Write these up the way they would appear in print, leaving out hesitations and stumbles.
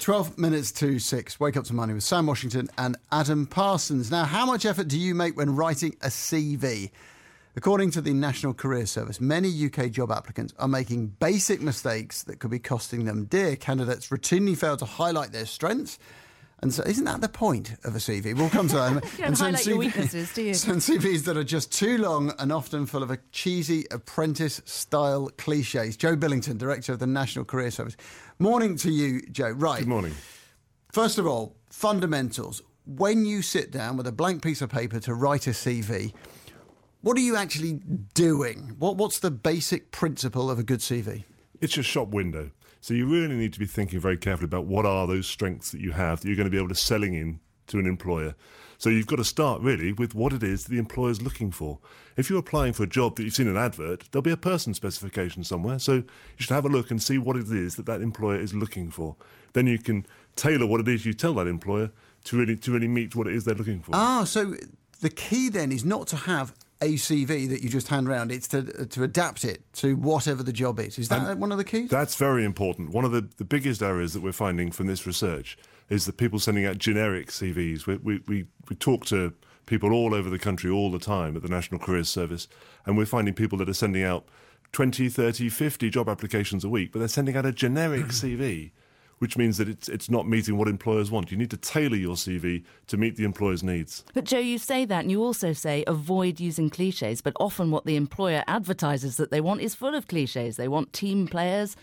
12 minutes to 6. Wake up to Money with Sam Washington and Adam Parsons. Now, how much effort do you make when writing a CV? According to the National Career Service, many UK job applicants are making basic mistakes that could be costing them dear. Candidates routinely fail to highlight their strengths. And so isn't that the point of a CV? We'll come to that. You don't highlight your weaknesses, do you? Send CVs that are just too long and often full of a cheesy apprentice-style cliches. Joe Billington, Director of the National Career Service. Morning to you, Joe. Right. Good morning. First of all, fundamentals. When you sit down with a blank piece of paper to write a CV, what are you actually doing? What's the basic principle of a good CV? It's your shop window. So you really need to be thinking very carefully about what are those strengths that you have that you're going to be able to selling in to an employer. So you've got to start really with what it is the employer's looking for. If you're applying for a job that you've seen an advert, there'll be a person specification somewhere. So you should have a look and see what it is that that employer is looking for. Then you can tailor what it is you tell that employer to really meet what it is they're looking for. So the key then is not to have a CV that you just hand around, it's to adapt it to whatever the job is. Is that one of the keys? That's very important. One of the biggest errors that we're finding from this research is that people sending out generic CVs. We talk to people all over the country all the time at the National Careers Service, and we're finding people that are sending out 20, 30, 50 job applications a week, but they're sending out a generic CV, which means that it's not meeting what employers want. You need to tailor your CV to meet the employer's needs. But Joe, you say that, and you also say avoid using cliches, but often what the employer advertises that they want is full of cliches. They want team players.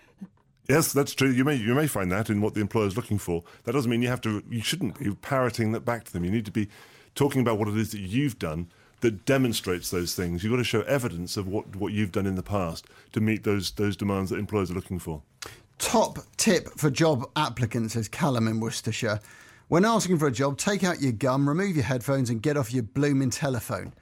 Yes, that's true. You may find that in what the employer's looking for. That doesn't mean you shouldn't be parroting that back to them. You need to be talking about what it is that you've done that demonstrates those things. You've got to show evidence of what you've done in the past to meet those demands that employers are looking for. Top tip for job applicants, says Callum in Worcestershire. When asking for a job, take out your gum, remove your headphones and get off your blooming telephone.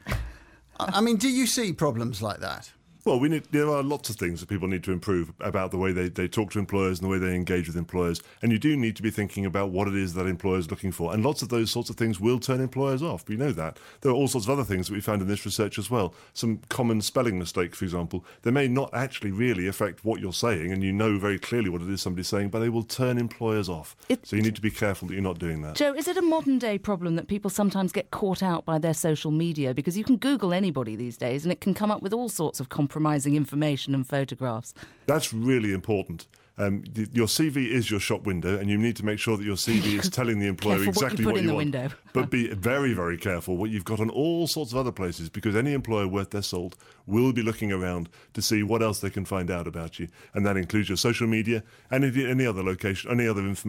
I mean, do you see problems like that? Well, there are lots of things that people need to improve about the way they talk to employers and the way they engage with employers. And you do need to be thinking about what it is that employers are looking for. And lots of those sorts of things will turn employers off. We know that. There are all sorts of other things that we found in this research as well. Some common spelling mistakes, for example. They may not actually really affect what you're saying, and you know very clearly what it is somebody's saying, but they will turn employers off. So you need to be careful that you're not doing that. Joe, is it a modern-day problem that people sometimes get caught out by their social media? Because you can Google anybody these days, and it can come up with all sorts of compromising information and photographs. That's really important. Your CV is your shop window, and you need to make sure that your CV is telling the employer exactly what you want. Window. But be very, very careful what you've got on all sorts of other places, because any employer worth their salt will be looking around to see what else they can find out about you, and that includes your social media and any other location, any other information